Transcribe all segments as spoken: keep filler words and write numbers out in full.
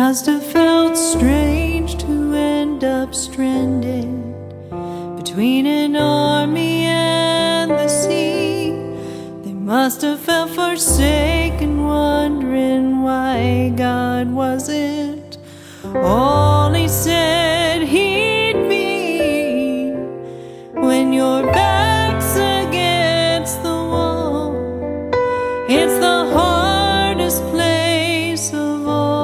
must have felt strange to end up stranded between an army and the sea. They must have felt forsaken, wondering why God wasn't all He said He'd be. When your back's against the wall, it's the hardest place of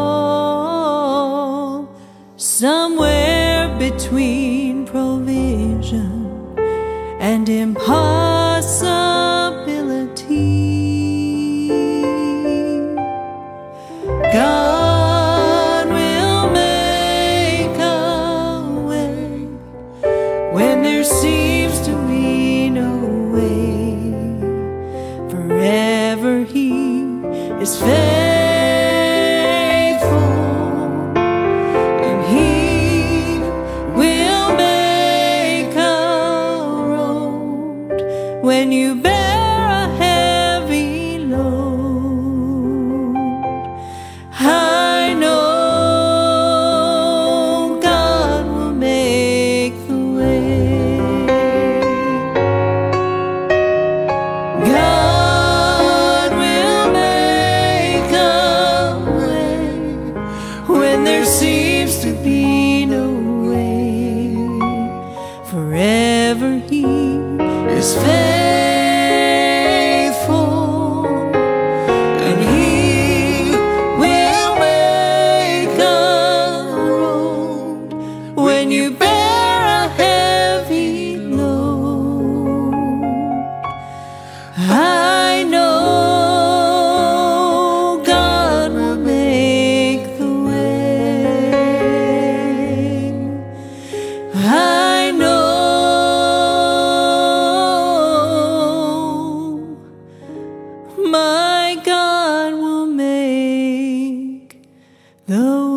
all. Somewhere between provision and impossibility, God will make a way when there seems to be no way. Forever He is faithful, and He will make a road when you bear a heavy load. I know God will make the way. God will make a way when there seems to be no way. Forever He is faithful, and He will make a road when you bear a heavy load. I know God will make the way. I know my God will make the way.